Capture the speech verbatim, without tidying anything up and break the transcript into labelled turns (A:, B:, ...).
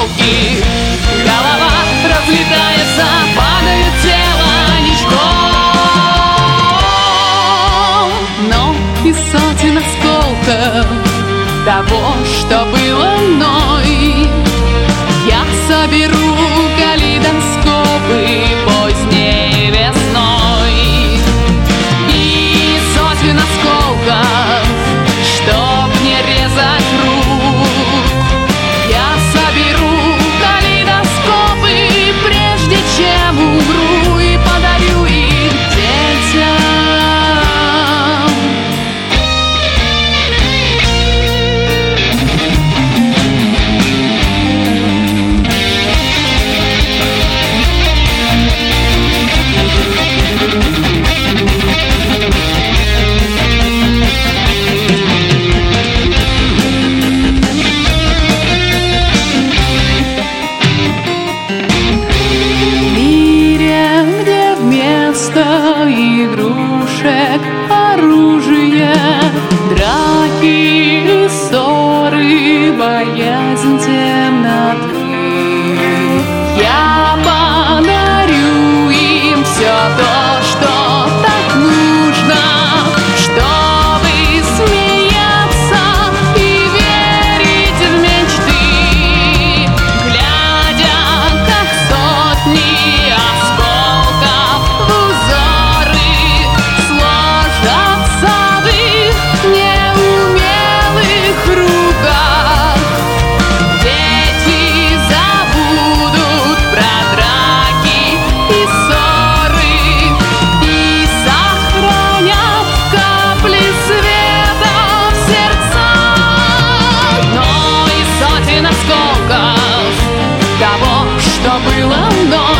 A: осколки. Голова разлетается, падает тело ничком. Но из сотен осколков того, что было мной, я соберу калейдоскопы поздней весной. И сотен осколков, чтоб не резать рук, я соберу калейдоскопы, прежде чем умру, и подарю их детям. Игрушек, оружие, драки, ссоры, боязнь темноты, я подарю им все то, что так нужно, чтобы смеяться и верить в мечты, глядя, как сотни осколков в узоры сложатся в их неумелых руках. Дети забудут про драки и ссоры и сохранят капли света в сердцах. Но из сотен осколков того, что было мной,